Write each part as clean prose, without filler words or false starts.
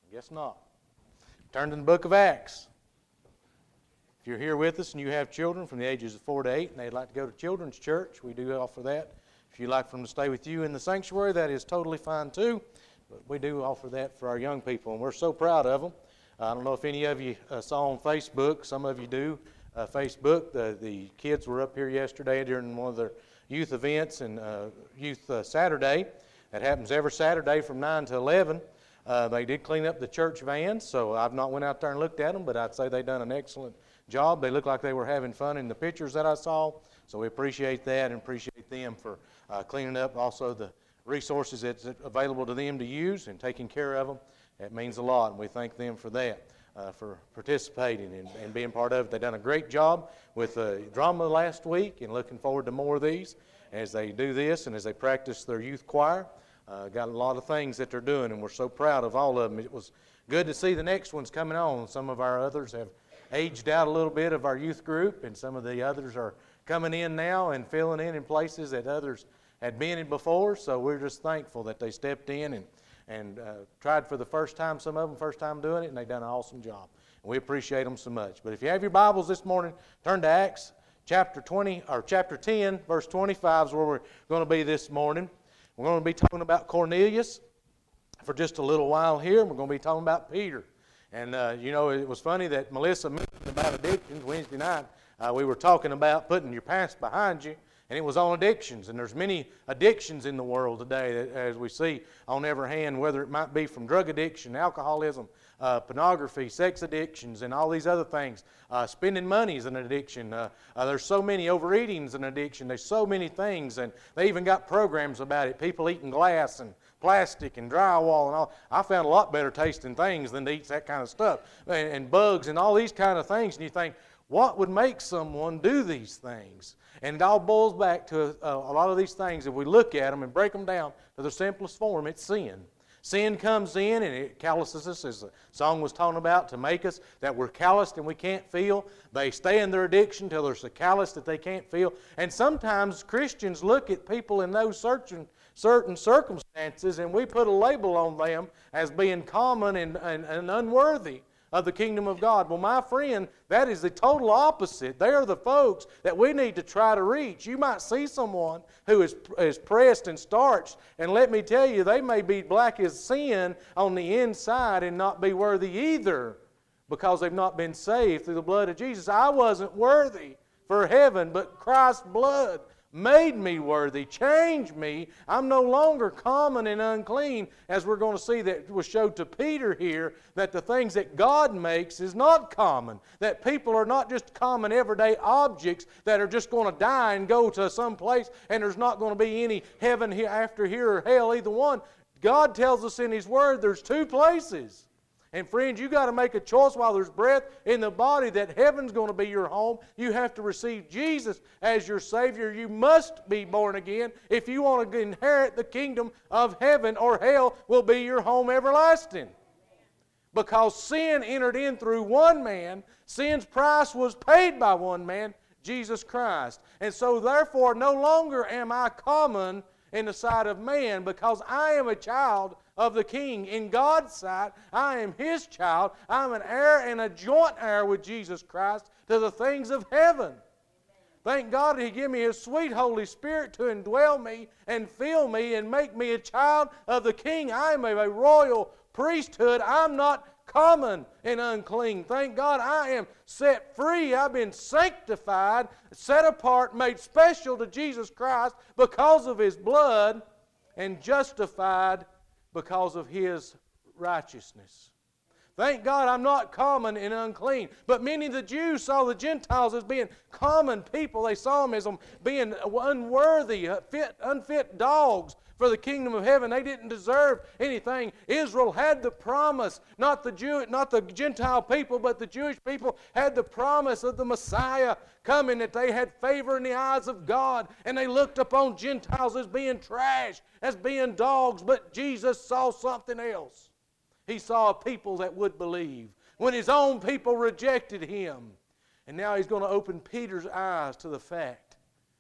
Guess not. Turn to the book of Acts. If you're here with us and you have children from the ages of 4 to 8 and they'd like to go to children's church, we do offer that. If you'd like for them to stay with you in the sanctuary, that is totally fine too. But we do offer that for our young people, and we're so proud of them. I don't know if any of you saw on Facebook. Some of you do. Facebook, the kids were up here yesterday during one of their youth events and Youth Saturday. That happens every Saturday from 9 to 11. They did clean up the church vans, so I've not went out there and looked at them, but I'd say they've done an excellent job. They look like they were having fun in the pictures that I saw, so we appreciate that and appreciate them for cleaning up also the resources that's available to them to use and taking care of them. That means a lot, and we thank them for that, for participating and being part of it. They've done a great job with drama last week, and looking forward to more of these as they do this and as they practice their youth choir. Got a lot of things that they're doing, and we're so proud of all of them. It was good to see the next ones coming on. Some of our others have aged out a little bit of our youth group, and some of the others are coming in now and filling in places that others had been in before. So we're just thankful that they stepped in and tried for the first time, some of them first time doing it, and they've done an awesome job. And we appreciate them so much. But if you have your Bibles this morning, turn to Acts chapter 10, verse 25 is where we're going to be this morning. We're going to be talking about Cornelius for just a little while here. We're going to be talking about Peter. And, it was funny that Melissa mentioned about addictions Wednesday night. We were talking about putting your past behind you, and it was on addictions. And there's many addictions in the world today, that, as we see on every hand, whether it might be from drug addiction, alcoholism, pornography, sex addictions, and all these other things. Spending money is an addiction. There's so many. Overeating is an addiction. There's so many things, and they even got programs about it. People eating glass and plastic and drywall and all. I found a lot better tasting things than to eat that kind of stuff. And bugs and all these kind of things. And you think, what would make someone do these things? And it all boils back to a lot of these things. If we look at them and break them down to the simplest form, it's sin. Sin comes in and it calluses us, as the song was talking about, to make us that we're calloused and we can't feel. They stay in their addiction till they're so calloused that they can't feel. And sometimes Christians look at people in those certain circumstances and we put a label on them as being common and unworthy of the kingdom of God. Well, my friend, that is the total opposite. They are the folks that we need to try to reach. You might see someone who is pressed and starched, and let me tell you, they may be black as sin on the inside and not be worthy either, because they've not been saved through the blood of Jesus. I wasn't worthy for heaven, but Christ's blood made me worthy, changed me. I'm no longer common and unclean, as we're going to see that was showed to Peter here, that the things that God makes is not common, that people are not just common everyday objects that are just going to die and go to some place and there's not going to be any heaven here after here or hell, either one. God tells us in His Word there's two places. And friends, you got to make a choice while there's breath in the body that heaven's going to be your home. You have to receive Jesus as your Savior. You must be born again if you want to inherit the kingdom of heaven, or hell will be your home everlasting. Because sin entered in through one man, sin's price was paid by one man, Jesus Christ. And so therefore no longer am I common in the sight of man, because I am a child of the King. In God's sight, I am His child. I'm an heir and a joint heir with Jesus Christ to the things of heaven. Thank God He gave me His sweet Holy Spirit to indwell me and fill me and make me a child of the King. I am a royal priesthood. I'm not common and unclean. Thank God I am set free. I've been sanctified, set apart, made special to Jesus Christ because of His blood, and justified because of His righteousness. Thank God I'm not common and unclean. But many of the Jews saw the Gentiles as being common people. They saw them as being unworthy, unfit dogs for the kingdom of heaven. They didn't deserve anything. Israel had the promise, not the Gentile people, but the Jewish people had the promise of the Messiah coming, that they had favor in the eyes of God, and they looked upon Gentiles as being trash, as being dogs, but Jesus saw something else. He saw a people that would believe when His own people rejected Him. And now He's going to open Peter's eyes to the fact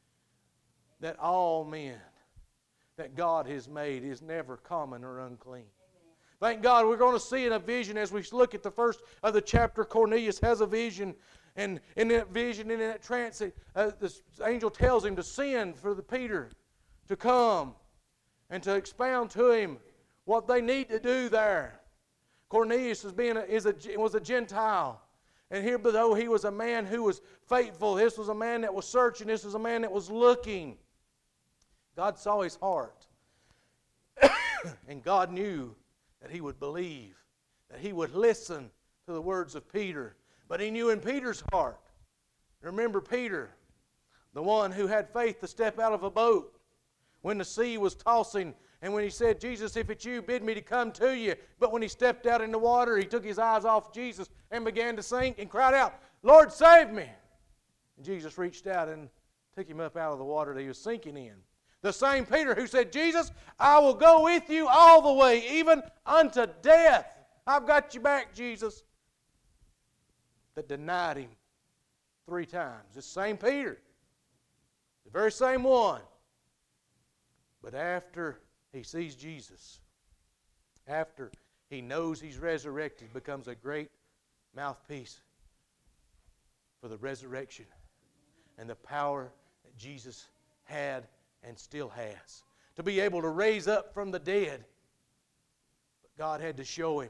that all men that God has made is never common or unclean. Thank God we're going to see in a vision as we look at the first of the chapter. Cornelius has a vision, and in that vision, in that trance, the angel tells him to send for Peter to come and to expound to him what they need to do there. Cornelius was a Gentile. And here, though he was a man who was faithful, this was a man that was searching, this was a man that was looking. God saw his heart. And God knew that he would believe, that he would listen to the words of Peter. But he knew in Peter's heart. Remember Peter, the one who had faith to step out of a boat when the sea was tossing, and when he said, Jesus, if it's you, bid me to come to you. But when he stepped out in the water, he took his eyes off Jesus and began to sink and cried out, Lord, save me. And Jesus reached out and took him up out of the water that he was sinking in. The same Peter who said, Jesus, I will go with you all the way, even unto death. I've got you back, Jesus. That denied him 3 times. This same Peter, the very same one. But after he sees Jesus, after he knows he's resurrected, becomes a great mouthpiece for the resurrection and the power that Jesus had and still has, to be able to raise up from the dead. But God had to show him.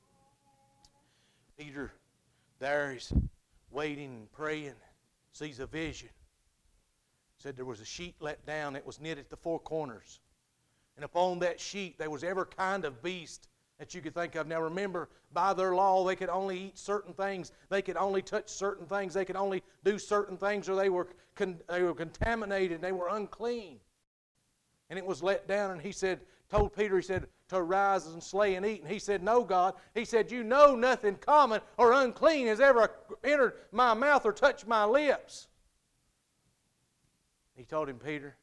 Peter, there he's waiting and praying, sees a vision. Said there was a sheet let down that was knit at the 4 corners. And upon that sheet there was every kind of beast that you could think of. Now remember, by their law, they could only eat certain things. They could only touch certain things. They could only do certain things, or they were contaminated. They were unclean. And it was let down, and he told Peter, he said, to arise and slay and eat. And he said, no, God. He said, you know nothing common or unclean has ever entered my mouth or touched my lips. He told him, Peter,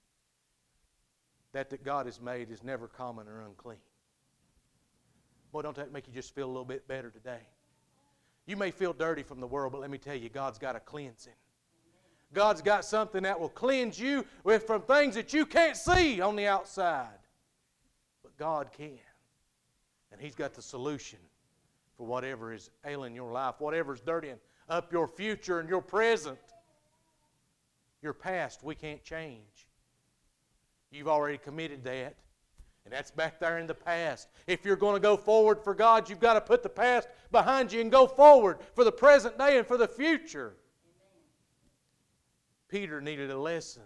that God has made is never common or unclean. Boy, don't that make you just feel a little bit better today? You may feel dirty from the world, but let me tell you, God's got a cleansing. God's got something that will cleanse you from things that you can't see on the outside. But God can. And He's got the solution for whatever is ailing your life, whatever's dirtying up your future and your present. Your past, we can't change. You've already committed that. And that's back there in the past. If you're going to go forward for God, you've got to put the past behind you and go forward for the present day and for the future. Amen. Peter needed a lesson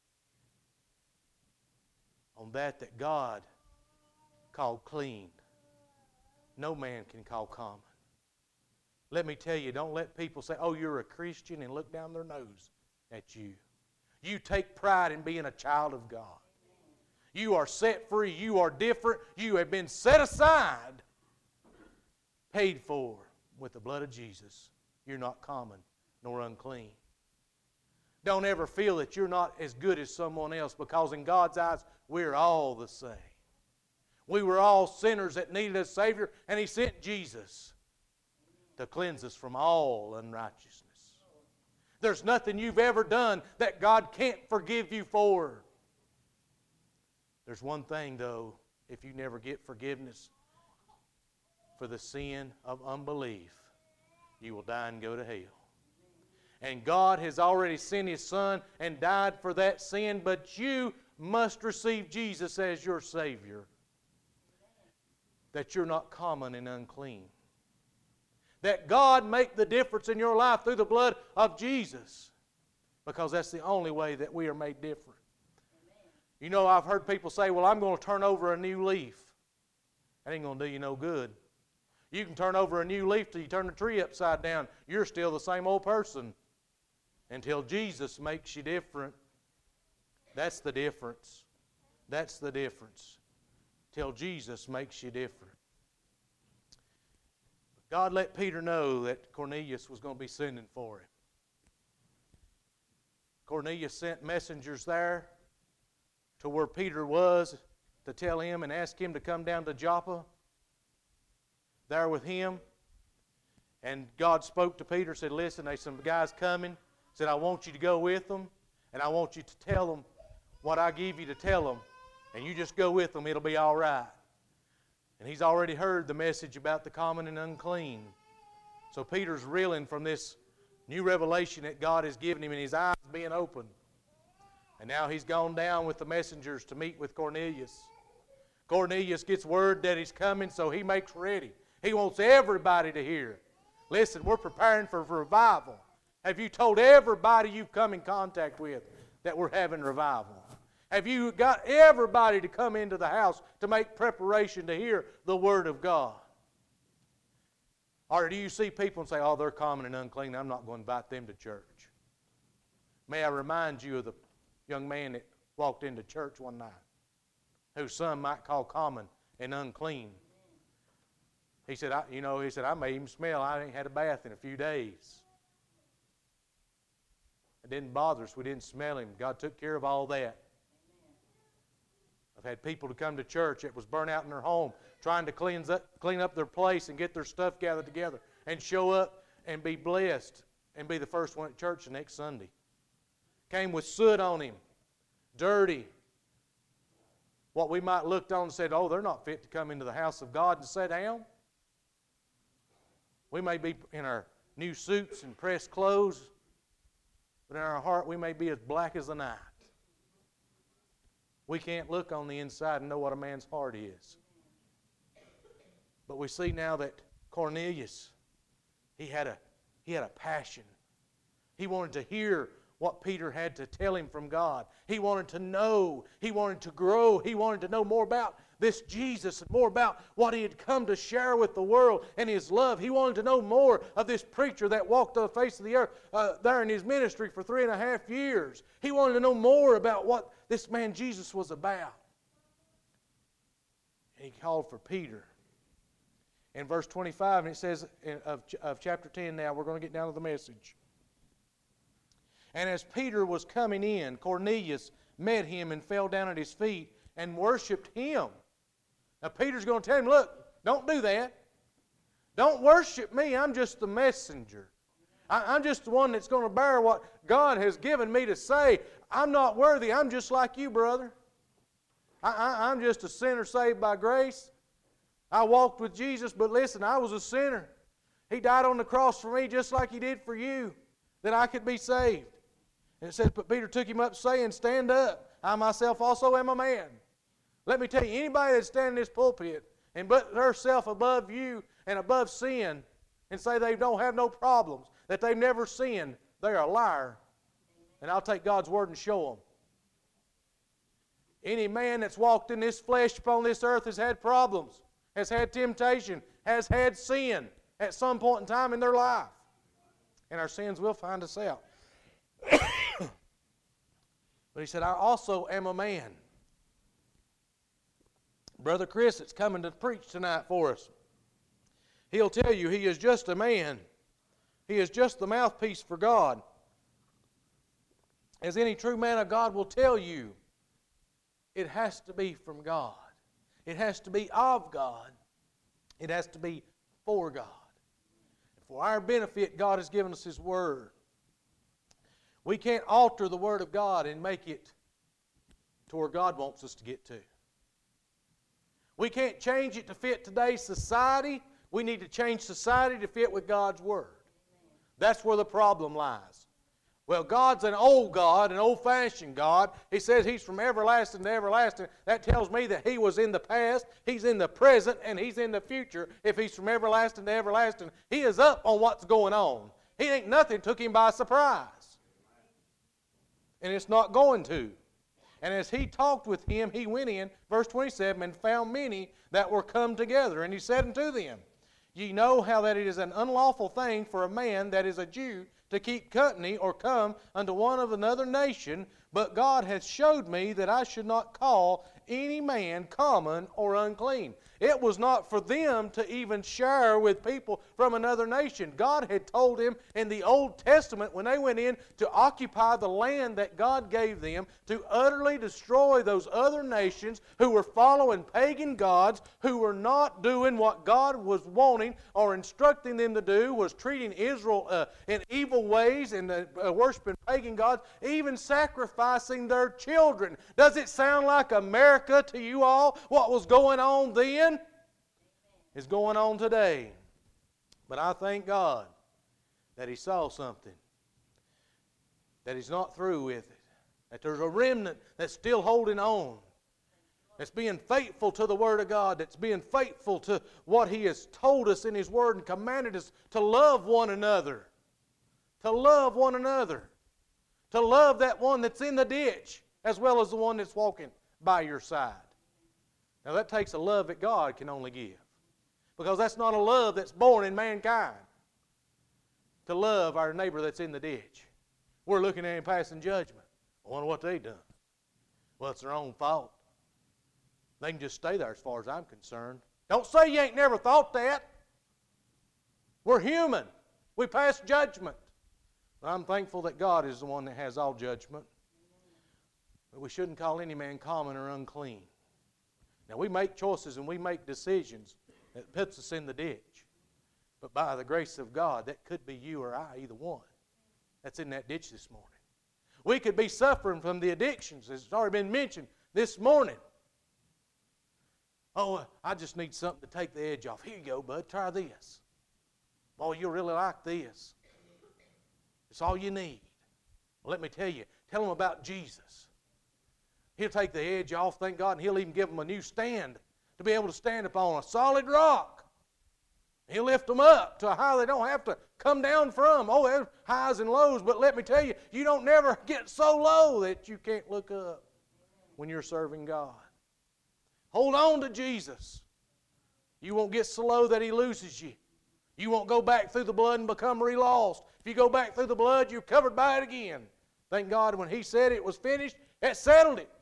on that God called clean. No man can call common. Let me tell you, don't let people say, oh, you're a Christian, and look down their nose at you. You take pride in being a child of God. You are set free. You are different. You have been set aside, paid for with the blood of Jesus. You're not common nor unclean. Don't ever feel that you're not as good as someone else, because in God's eyes, we're all the same. We were all sinners that needed a Savior, and He sent Jesus to cleanse us from all unrighteousness. There's nothing you've ever done that God can't forgive you for. There's one thing, though, if you never get forgiveness for the sin of unbelief, you will die and go to hell. And God has already sent His Son and died for that sin, but you must receive Jesus as your Savior. That you're not common and unclean. That God make the difference in your life through the blood of Jesus. Because that's the only way that we are made different. You know, I've heard people say, well, I'm going to turn over a new leaf. That ain't going to do you no good. You can turn over a new leaf till you turn the tree upside down. You're still the same old person until Jesus makes you different. That's the difference. That's the difference. Till Jesus makes you different. God let Peter know that Cornelius was going to be sending for him. Cornelius sent messengers there to where Peter was to tell him and ask him to come down to Joppa, there with him. And God spoke to Peter, said, listen, there's some guys coming. Said, I want you to go with them, and I want you to tell them what I give you to tell them. And you just go with them, it'll be all right. And he's already heard the message about the common and unclean. So Peter's reeling from this new revelation that God has given him and his eyes being opened. And now he's gone down with the messengers to meet with Cornelius. Cornelius gets word that he's coming, so he makes ready. He wants everybody to hear. Listen, we're preparing for revival. Have you told everybody you've come in contact with that we're having revival? Have you got everybody to come into the house to make preparation to hear the Word of God? Or do you see people and say, oh, they're common and unclean, I'm not going to invite them to church? May I remind you of the young man that walked into church one night, whose some might call common and unclean. He said, I may even smell. I ain't had a bath in a few days. It didn't bother us. We didn't smell him. God took care of all that. I've had people to come to church that was burnt out in their home, trying to clean up their place and get their stuff gathered together and show up and be blessed and be the first one at church the next Sunday. Came with soot on him, dirty. What we might looked on and said, oh, they're not fit to come into the house of God and sit down. We may be in our new suits and pressed clothes, but in our heart we may be as black as the night. We can't look on the inside and know what a man's heart is. But we see now that Cornelius, he had a passion. He wanted to hear what Peter had to tell him from God. He wanted to know. He wanted to grow. He wanted to know more about this Jesus and more about what he had come to share with the world and his love. He wanted to know more of this preacher that walked the face of the earth there in his ministry for 3.5 years. He wanted to know more about what this man Jesus was about. And he called for Peter. In verse 25, and it says of chapter 10 now, we're going to get down to the message. And as Peter was coming in, Cornelius met him and fell down at his feet and worshiped him. Now Peter's going to tell him, look, don't do that. Don't worship me. I'm just the messenger. I'm just the one that's going to bear what God has given me to say. I'm not worthy. I'm just like you, brother. I'm just a sinner saved by grace. I walked with Jesus, but listen, I was a sinner. He died on the cross for me just like He did for you, that I could be saved. And it says, but Peter took him up, saying, stand up. I myself also am a man. Let me tell you, anybody that's standing in this pulpit and put herself above you and above sin and say they don't have no problems, that they've never sinned, they're a liar. And I'll take God's word and show them. Any man that's walked in this flesh upon this earth has had problems, has had temptation, has had sin at some point in time in their life. And our sins will find us out. But he said, I also am a man. Brother Chris that's coming to preach tonight for us, he'll tell you he is just a man. He is just the mouthpiece for God. As any true man of God will tell you, it has to be from God. It has to be of God. It has to be for God. For our benefit, God has given us His Word. We can't alter the Word of God and make it to where God wants us to get to. We can't change it to fit today's society. We need to change society to fit with God's Word. That's where the problem lies. Well, God's an old God, an old-fashioned God. He says He's from everlasting to everlasting. That tells me that He was in the past, He's in the present, and He's in the future. If He's from everlasting to everlasting, He is up on what's going on. He ain't nothing took Him by surprise. And it's not going to. And as He talked with him, He went in, verse 27, and found many that were come together. And He said unto them, Ye know how that it is an unlawful thing for a man that is a Jew to keep company or come unto one of another nation, but God hath showed me that I should not call any man common or unclean. It was not for them to even share with people from another nation. God had told them in the Old Testament when they went in to occupy the land that God gave them, to utterly destroy those other nations who were following pagan gods, who were not doing what God was wanting or instructing them to do, was treating Israel in evil ways and worshiping pagan gods, even sacrificing their children. Does it sound like America to you all, what was going on then? is going on today. But I thank God that He saw something, that He's not through with it, that there's a remnant that's still holding on, that's being faithful to the Word of God, that's being faithful to what He has told us in His Word and commanded us to love one another. To love one another. To love that one that's in the ditch as well as the one that's walking by your side. Now that takes a love that God can only give. Because that's not a love that's born in mankind. To love our neighbor that's in the ditch. We're looking at him passing judgment. I wonder what they done. Well, it's their own fault. They can just stay there as far as I'm concerned. Don't say you ain't never thought that. We're human. We pass judgment. But I'm thankful that God is the one that has all judgment. But we shouldn't call any man common or unclean. Now we make choices and we make decisions that puts us in the ditch. But by the grace of God, that could be you or I, either one, that's in that ditch this morning. We could be suffering from the addictions, as it's already been mentioned this morning. Oh, I just need something to take the edge off. Here you go, bud. Try this. Boy, you'll really like this. It's all you need. Well, let me tell you. Tell them about Jesus. He'll take the edge off, thank God, and He'll even give them a new stand to be able to stand upon a solid rock. He'll lift them up to a high they don't have to come down from. Oh, there's highs and lows, but let me tell you, you don't never get so low that you can't look up when you're serving God. Hold on to Jesus. You won't get so low that He loses you. You won't go back through the blood and become re-lost. If you go back through the blood, you're covered by it again. Thank God when He said it was finished, it settled it.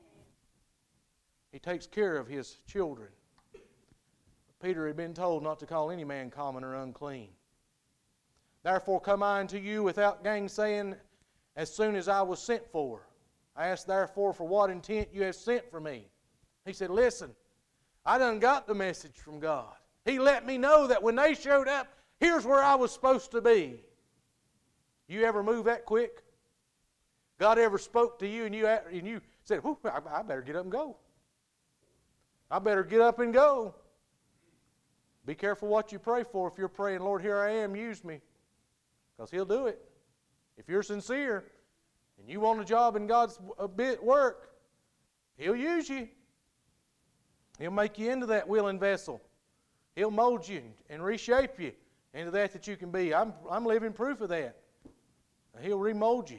He takes care of His children. Peter had been told not to call any man common or unclean. Therefore come I unto you without gainsaying as soon as I was sent for. I asked therefore for what intent you have sent for me. He said, listen, I done got the message from God. He let me know that when they showed up, here's where I was supposed to be. You ever move that quick? God ever spoke to you and you said, I better get up and go. I better get up and go. Be careful what you pray for if you're praying, Lord, here I am, use me. Because He'll do it. If you're sincere and you want a job in God's work, He'll use you. He'll make you into that willing vessel. He'll mold you and reshape you into that you can be. I'm living proof of that. He'll remold you.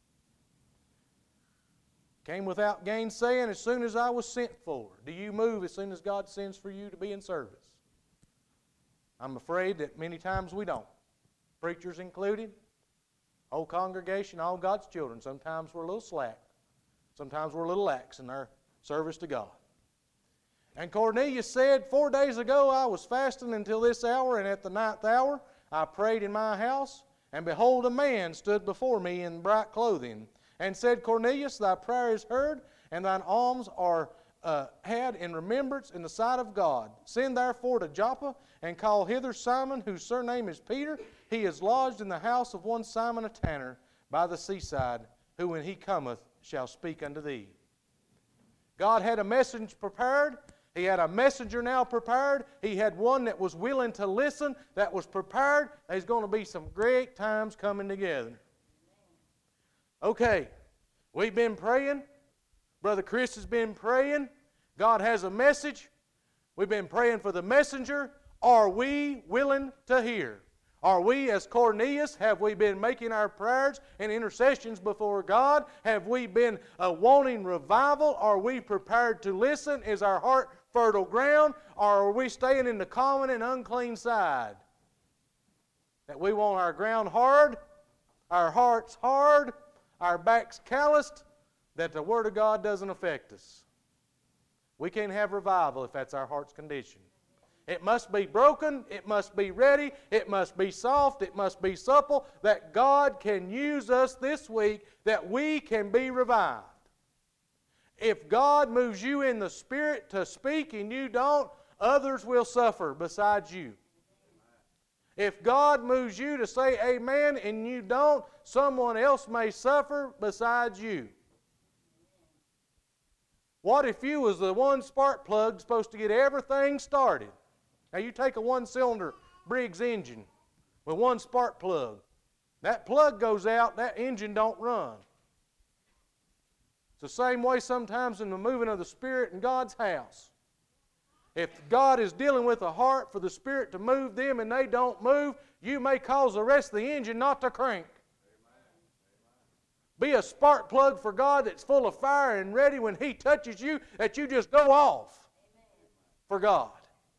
Came without gainsaying as soon as I was sent for. Do you move as soon as God sends for you to be in service? I'm afraid that many times we don't. Preachers included, whole congregation, all God's children. Sometimes we're a little slack. Sometimes we're a little lax in our service to God. And Cornelius said, 4 days ago I was fasting until this hour, and at the 9th hour I prayed in my house, and behold, a man stood before me in bright clothing, and said, Cornelius, thy prayer is heard, and thine alms are had in remembrance in the sight of God. Send therefore to Joppa, and call hither Simon, whose surname is Peter. He is lodged in the house of one Simon a tanner by the seaside, who when he cometh shall speak unto thee. God had a message prepared. He had a messenger now prepared. He had one that was willing to listen, that was prepared. There's going to be some great times coming together. Okay, we've been praying. Brother Chris has been praying. God has a message. We've been praying for the messenger. Are we willing to hear? Are we, as Cornelius, have we been making our prayers and intercessions before God? Have we been wanting revival? Are we prepared to listen? Is our heart fertile ground? Or are we staying in the common and unclean side? That we want our ground hard, our hearts hard, our backs calloused, that the Word of God doesn't affect us. We can't have revival if that's our heart's condition. It must be broken, it must be ready, it must be soft, it must be supple, that God can use us this week, that we can be revived. If God moves you in the Spirit to speak and you don't, others will suffer besides you. If God moves you to say amen and you don't, someone else may suffer besides you. What if you was the one spark plug supposed to get everything started? Now you take a one-cylinder Briggs engine with one spark plug. That plug goes out, that engine don't run. It's the same way sometimes in the moving of the Spirit in God's house. If God is dealing with a heart for the Spirit to move them and they don't move, you may cause the rest of the engine not to crank. Be a spark plug for God that's full of fire and ready when He touches you, that you just go off for God.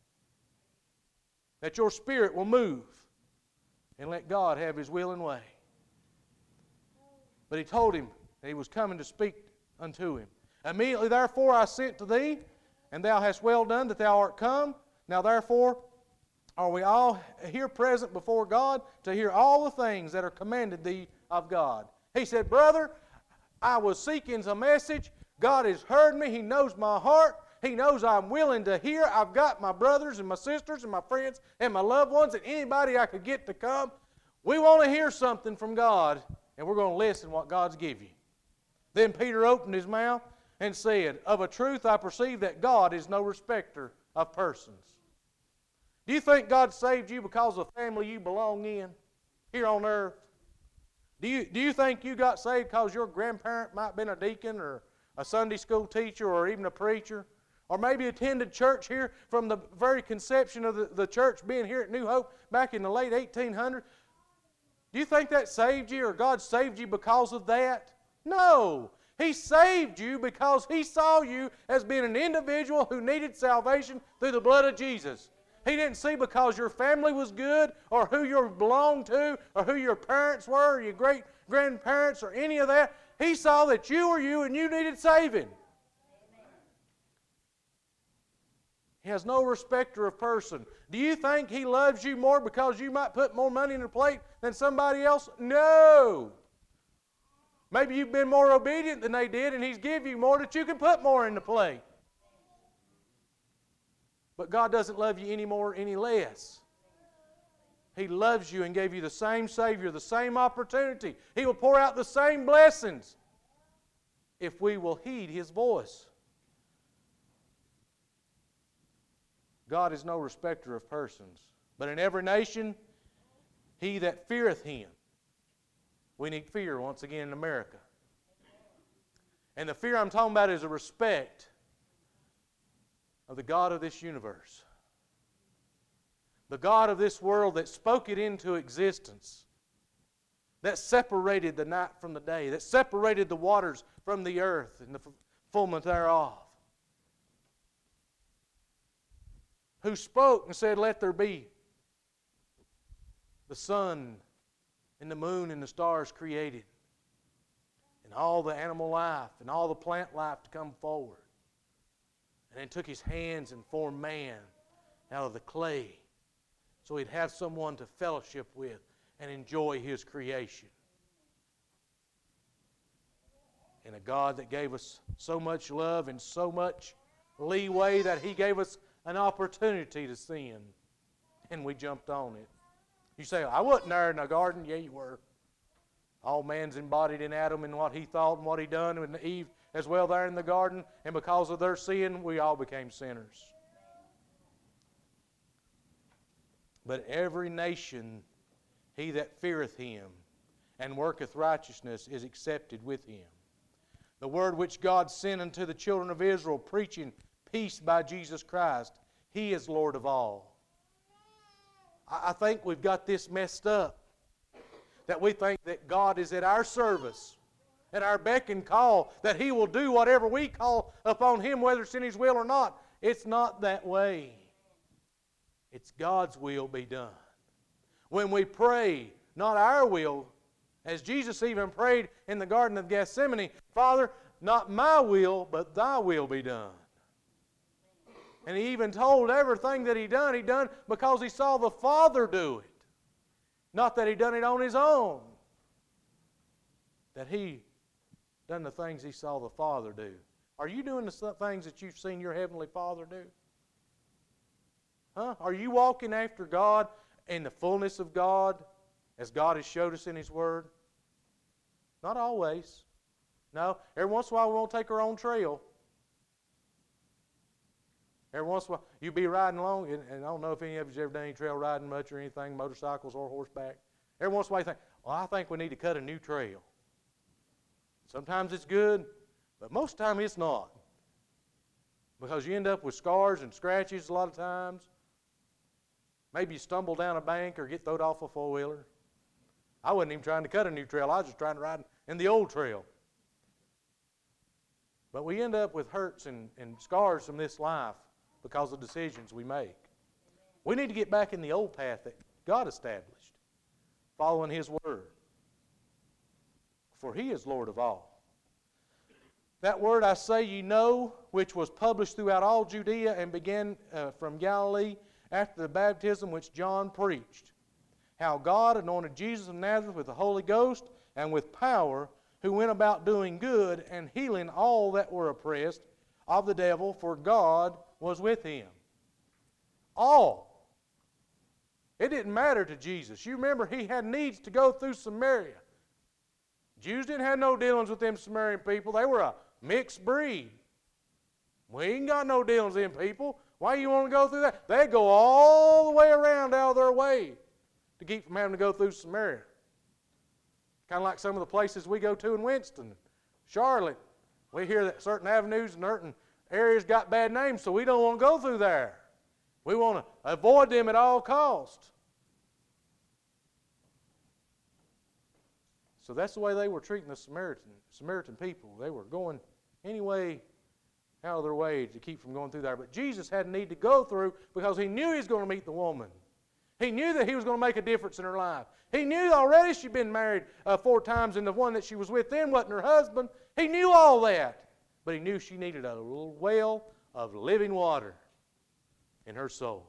That your spirit will move and let God have His will and way. But He told him that He was coming to speak unto him. Immediately therefore I sent to thee, and thou hast well done that thou art come. Now therefore are we all here present before God to hear all the things that are commanded thee of God. He said, brother, I was seeking a message. God has heard me. He knows my heart. He knows I'm willing to hear. I've got my brothers and my sisters and my friends and my loved ones and anybody I could get to come. We want to hear something from God, and we're going to listen what God's give you. Then Peter opened his mouth and said, of a truth I perceive that God is no respecter of persons. Do you think God saved you because of the family you belong in here on earth? Do you think you got saved because your grandparent might have been a deacon or a Sunday school teacher or even a preacher? Or maybe attended church here from the very conception of the church being here at New Hope back in the late 1800s? Do you think that saved you or God saved you because of that? No. He saved you because He saw you as being an individual who needed salvation through the blood of Jesus. He didn't see because your family was good or who you belonged to or who your parents were or your great-grandparents or any of that. He saw that you were you and you needed saving. He has no respecter of person. Do you think He loves you more because you might put more money in the plate than somebody else? No. Maybe you've been more obedient than they did and He's given you more that you can put more in the plate. But God doesn't love you any more, any less. He loves you and gave you the same Savior, the same opportunity. He will pour out the same blessings if we will heed His voice. God is no respecter of persons. But in every nation, he that feareth Him. We need fear once again in America. And the fear I'm talking about is a respect of the God of this universe. The God of this world that spoke it into existence. That separated the night from the day. That separated the waters from the earth and the fulfillment thereof. Who spoke and said, let there be the sun and the moon and the stars created, and all the animal life and all the plant life to come forward. And then took His hands and formed man out of the clay so He'd have someone to fellowship with and enjoy His creation. And a God that gave us so much love and so much leeway that He gave us an opportunity to sin, and we jumped on it. You say, I wasn't there in the garden. Yeah, you were. All man's embodied in Adam and what he thought and what he done, and Eve as well there in the garden, and because of their sin, we all became sinners. But every nation, he that feareth Him and worketh righteousness is accepted with Him. The word which God sent unto the children of Israel, preaching peace by Jesus Christ, He is Lord of all. I think we've got this messed up, that we think that God is at our service, at our beck and call, that He will do whatever we call upon Him, whether it's in His will or not. It's not that way. It's God's will be done. When we pray, not our will, as Jesus even prayed in the Garden of Gethsemane, Father, not my will, but Thy will be done. And He even told everything that He done because He saw the Father do it. Not that He done it on His own. That He done the things He saw the Father do. Are you doing the things that you've seen your Heavenly Father do? Huh? Are you walking after God in the fullness of God as God has showed us in His Word? Not always. No, every once in a while we won't take our own trail. Every once in a while, you be riding along, and I don't know if any of you's ever done any trail riding much or anything, motorcycles or horseback. Every once in a while you think, well, I think we need to cut a new trail. Sometimes it's good, but most of the time it's not. Because you end up with scars and scratches a lot of times. Maybe you stumble down a bank or get thrown off a four-wheeler. I wasn't even trying to cut a new trail. I was just trying to ride in the old trail. But we end up with hurts and scars from this life because of decisions we make. We need to get back in the old path that God established, following His Word. For He is Lord of all. That word I say ye know, which was published throughout all Judea and began from Galilee after the baptism which John preached, how God anointed Jesus of Nazareth with the Holy Ghost and with power, who went about doing good and healing all that were oppressed of the devil, for God was with Him. All. It didn't matter to Jesus. You remember He had needs to go through Samaria. Jews didn't have no dealings with them Samaritan people. They were a mixed breed. We ain't got no dealings with them people. Why you want to go through that? They go all the way around out of their way to keep from having to go through Samaria. Kind of like some of the places we go to in Winston, Charlotte. We hear that certain avenues and certain areas got bad names, so we don't want to go through there. We want to avoid them at all costs. So that's the way they were treating the Samaritan people. They were going any way out of their way to keep from going through there. But Jesus had a need to go through because He knew He was going to meet the woman. He knew that He was going to make a difference in her life. He knew already she'd been married 4 times, and the one that she was with then wasn't her husband. He knew all that. But He knew she needed a little well of living water in her soul.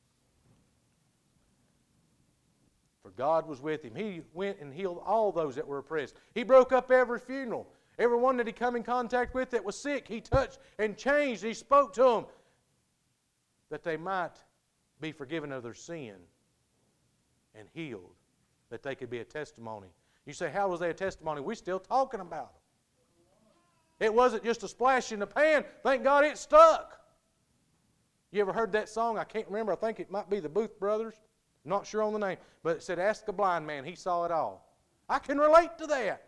For God was with Him. He went and healed all those that were oppressed. He broke up every funeral. Everyone that He come in contact with that was sick, He touched and changed. He spoke to them that they might be forgiven of their sin and healed, that they could be a testimony. You say, how was they a testimony? We're still talking about them. It wasn't just a splash in the pan. Thank God it stuck. You ever heard that song? I can't remember. I think it might be the Booth Brothers. I'm not sure on the name. But it said, ask a blind man. He saw it all. I can relate to that.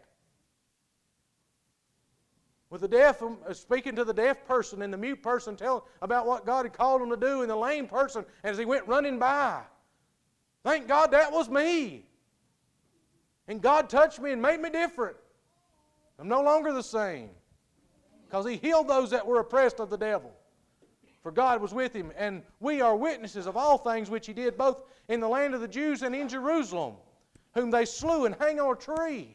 With the deaf, speaking to the deaf person and the mute person, telling about what God had called them to do, and the lame person as he went running by. Thank God that was me. And God touched me and made me different. I'm no longer the same. Because He healed those that were oppressed of the devil. For God was with Him. And we are witnesses of all things which He did, both in the land of the Jews and in Jerusalem, whom they slew and hanged on a tree.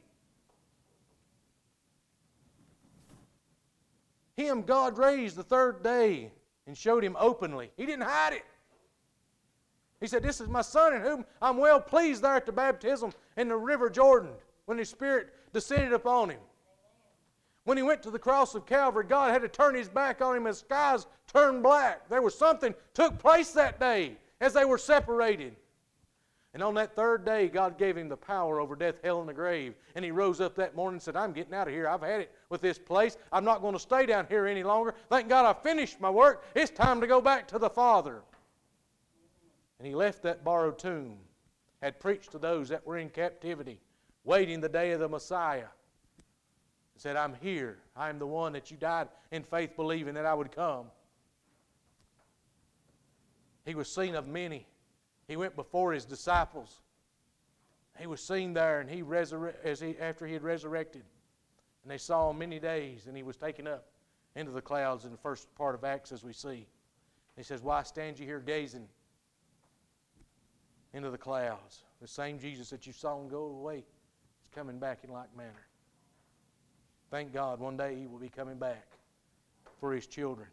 Him God raised the 3rd day and showed Him openly. He didn't hide it. He said, this is my Son in whom I'm well pleased there at the baptism in the river Jordan when His Spirit descended upon Him. When He went to the cross of Calvary, God had to turn His back on Him as skies turned black. There was something took place that day as they were separated. And on that 3rd day, God gave Him the power over death, hell, and the grave. And He rose up that morning and said, I'm getting out of here. I've had it with this place. I'm not going to stay down here any longer. Thank God I finished my work. It's time to go back to the Father. And He left that borrowed tomb, had preached to those that were in captivity, waiting the day of the Messiah. He said, I'm here. I am the one that you died in faith believing that I would come. He was seen of many. He went before His disciples. He was seen there, and after He had resurrected. And they saw Him many days, and He was taken up into the clouds in the first part of Acts as we see. He says, why stand you here gazing into the clouds? The same Jesus that you saw Him go away is coming back in like manner. Thank God one day He will be coming back for His children.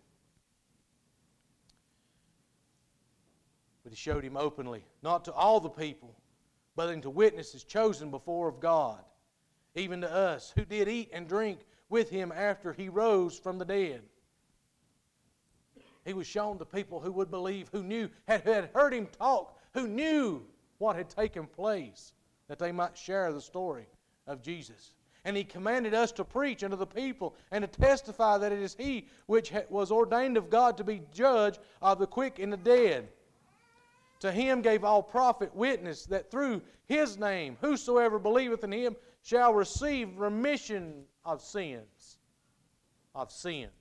But He showed Him openly, not to all the people, but unto witnesses chosen before of God, even to us, who did eat and drink with Him after He rose from the dead. He was shown to people who would believe, who knew, had heard Him talk, who knew what had taken place, that they might share the story of Jesus. And He commanded us to preach unto the people and to testify that it is He which was ordained of God to be judge of the quick and the dead. To Him gave all prophet witness that through His name whosoever believeth in Him shall receive remission of sins. Of sins.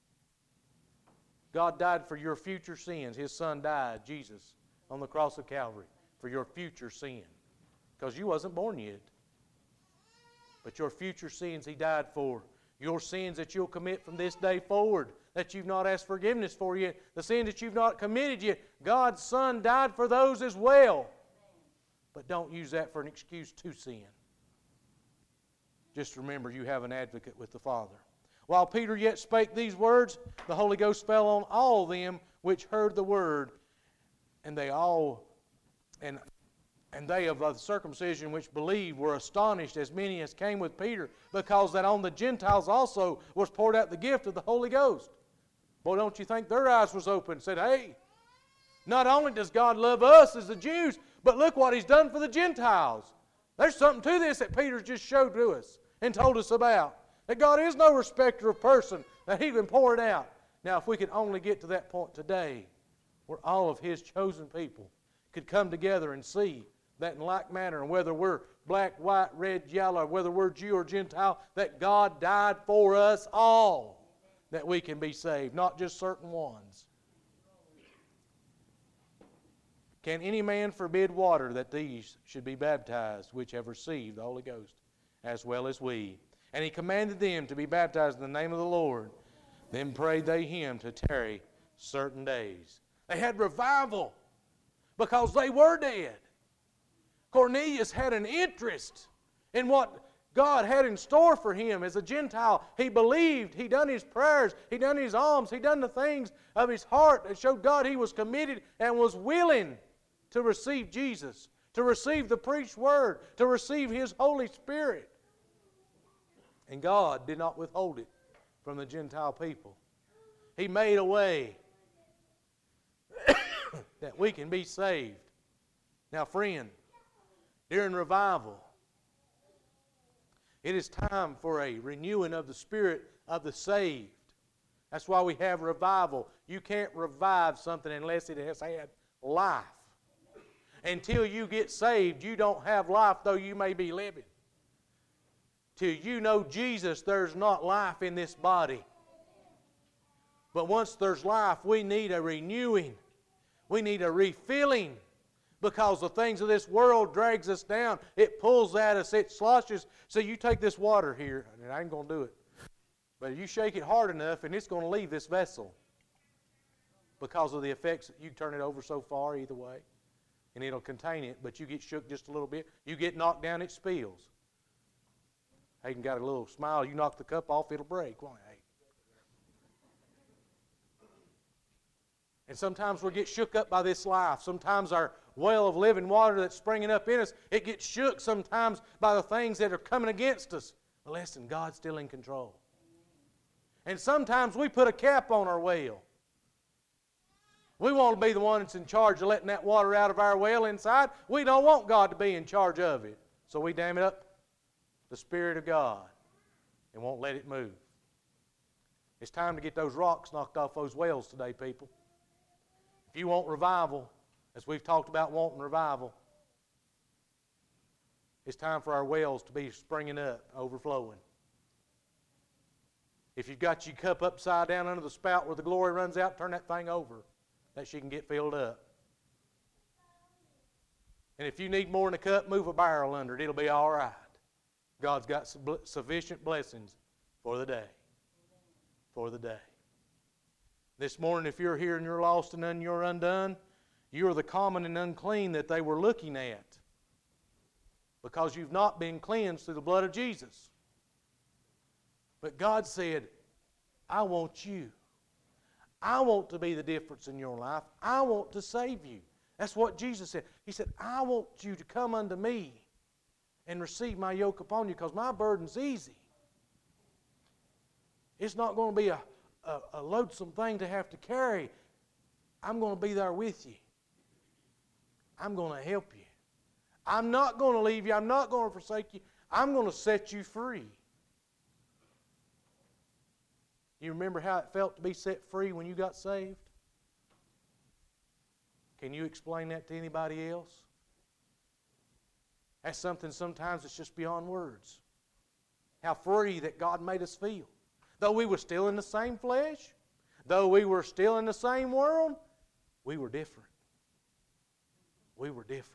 God died for your future sins. His Son died, Jesus, on the cross of Calvary for your future sin. Because you wasn't born yet. But your future sins He died for. Your sins that you'll commit from this day forward, that you've not asked forgiveness for yet, the sins that you've not committed yet, God's Son died for those as well. But don't use that for an excuse to sin. Just remember you have an advocate with the Father. While Peter yet spake these words, the Holy Ghost fell on all them which heard the word, and they of the circumcision which believed were astonished, as many as came with Peter, because that on the Gentiles also was poured out the gift of the Holy Ghost. Boy, don't you think their eyes was open and said, hey, not only does God love us as the Jews, but look what He's done for the Gentiles. There's something to this that Peter just showed to us and told us about. That God is no respecter of person, that He can pour it out. Now, if we could only get to that point today, where all of His chosen people could come together and see that in like manner, and whether we're black, white, red, yellow, whether we're Jew or Gentile, that God died for us all, that we can be saved, not just certain ones. Can any man forbid water that these should be baptized, which have received the Holy Ghost, as well as we? And He commanded them to be baptized in the name of the Lord. Then prayed they Him to tarry certain days. They had revival because they were dead. Cornelius had an interest in what God had in store for him as a Gentile. He believed. He done his prayers. He done his alms. He done the things of his heart that showed God he was committed and was willing to receive Jesus, to receive the preached word, to receive His Holy Spirit. And God did not withhold it from the Gentile people. He made a way that we can be saved. Now, friend, during revival, it is time for a renewing of the spirit of the saved. That's why we have revival. You can't revive something unless it has had life. Until you get saved, you don't have life, though you may be living. Till you know Jesus, there's not life in this body. But once there's life, we need a renewing. We need a refilling. Because the things of this world drags us down. It pulls at us. It sloshes. So you take this water here, and I ain't going to do it. But you shake it hard enough, and it's going to leave this vessel. Because of the effects, you turn it over so far either way, and it'll contain it. But you get shook just a little bit. You get knocked down, it spills. Hayden got a little smile. You knock the cup off, it'll break, won't it? And sometimes we get shook up by this life. Sometimes our well of living water that's springing up in us, it gets shook sometimes by the things that are coming against us. But listen, God's still in control. And sometimes we put a cap on our well. We want to be the one that's in charge of letting that water out of our well inside. We don't want God to be in charge of it. So we dam it up the Spirit of God and won't let it move. It's time to get those rocks knocked off those wells today, people. If you want revival, as we've talked about wanting revival, it's time for our wells to be springing up, overflowing. If you've got your cup upside down under the spout where the glory runs out, turn that thing over that she can get filled up. And if you need more in a cup, move a barrel under it. It'll be all right. God's got sufficient blessings for the day. For the day. This morning, if you're here and you're lost and you're undone, you are the common and unclean that they were looking at. Because you've not been cleansed through the blood of Jesus. But God said, I want you. I want to be the difference in your life. I want to save you. That's what Jesus said. He said, I want you to come unto me and receive my yoke upon you because my burden's easy. It's not going to be a loathsome thing to have to carry. I'm going to be there with you. I'm going to help you. I'm not going to leave you. I'm not going to forsake you. I'm going to set you free. You remember how it felt to be set free when you got saved? Can you explain that to anybody else? That's something sometimes that's just beyond words. How free that God made us feel. Though we were still in the same flesh, though we were still in the same world, we were different. We were different.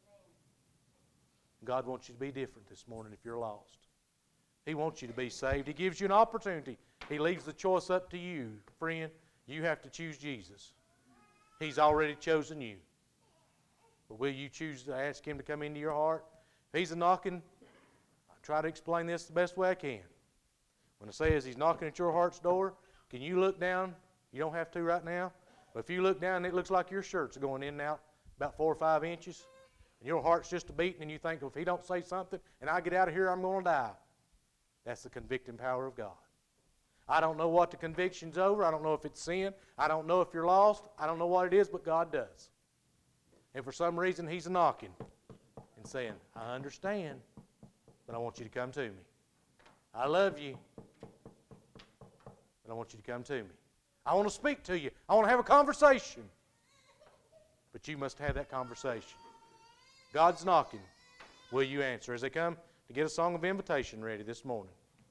God wants you to be different this morning if you're lost. He wants you to be saved. He gives you an opportunity. He leaves the choice up to you. Friend, you have to choose Jesus. He's already chosen you. But will you choose to ask Him to come into your heart? If He's a knocking, I try to explain this the best way I can. When I say as He's knocking at your heart's door, can you look down? You don't have to right now. But if you look down and it looks like your shirt's going in and out about 4 or 5 inches, and your heart's just a beating and you think, well, if He don't say something and I get out of here, I'm going to die. That's the convicting power of God. I don't know what the conviction's over. I don't know if it's sin. I don't know if you're lost. I don't know what it is, but God does. And for some reason, He's knocking and saying, I understand, but I want you to come to me. I love you, but I want you to come to me. I want to speak to you. I want to have a conversation. But you must have that conversation. God's knocking. Will you answer? As they come to get a song of invitation ready this morning.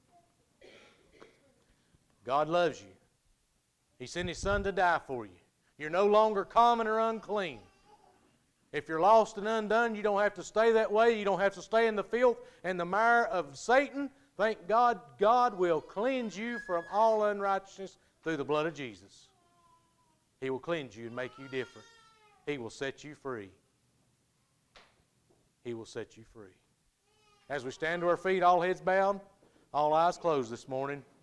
God loves you. He sent His Son to die for you. You're no longer common or unclean. If you're lost and undone, you don't have to stay that way. You don't have to stay in the filth and the mire of Satan. Thank God, God will cleanse you from all unrighteousness through the blood of Jesus. He will cleanse you and make you different. He will set you free. He will set you free. As we stand to our feet, all heads bowed, all eyes closed this morning,